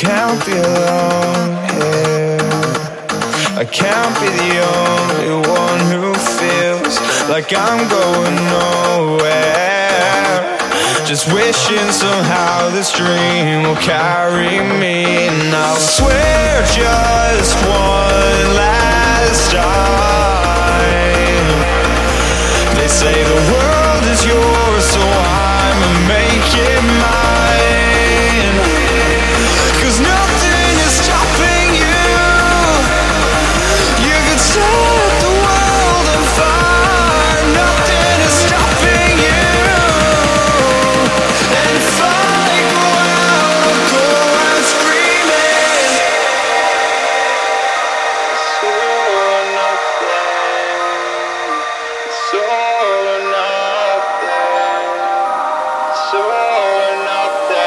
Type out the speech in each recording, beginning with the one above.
can't be alone here. I can't be the only one who feels like I'm going nowhere. Just wishing somehow this dream will carry me. And I'll swear just one last time. They say the world is yours, so I'ma make it mine. 'Cause nothing is stopping you. You could set the world on fire. Nothing is stopping you. And if I go out, I'll go out screaming. It's all or nothing. It's all or nothing. It's all or nothing.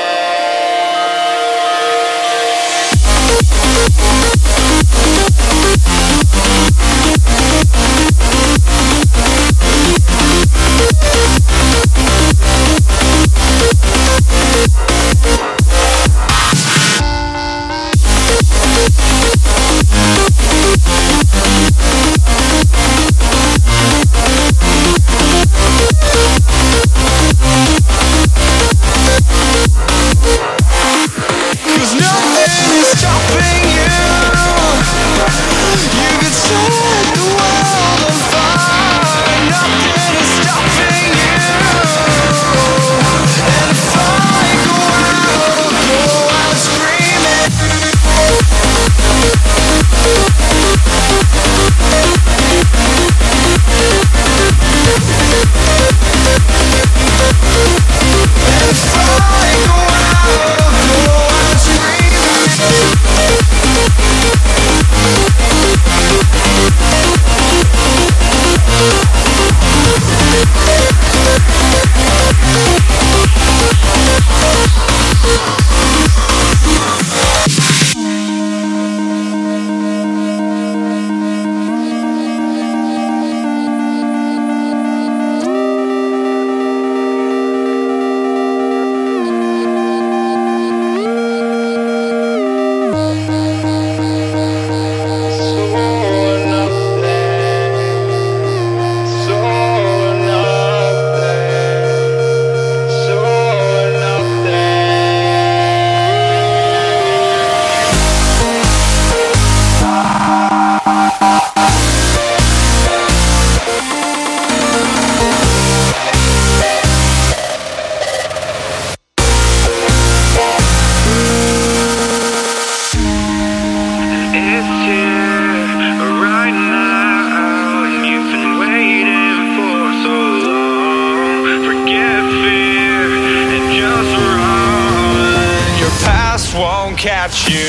Won't catch you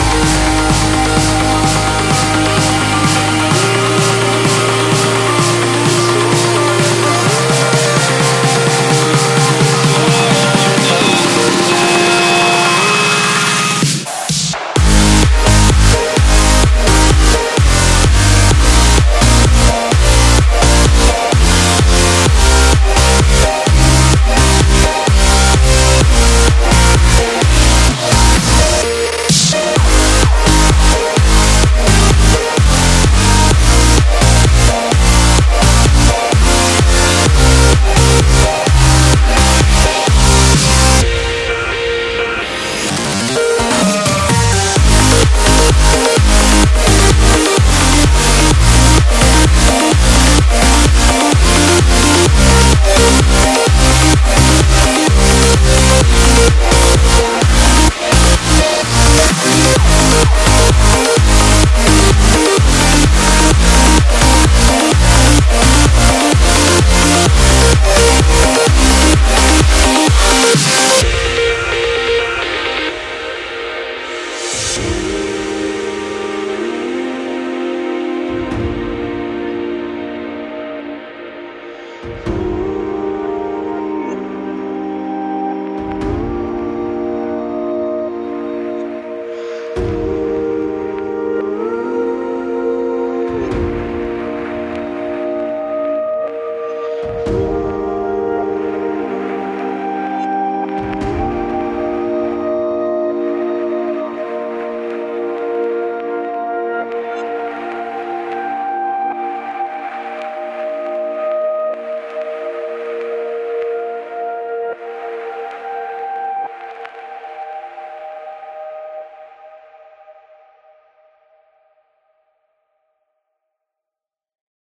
now.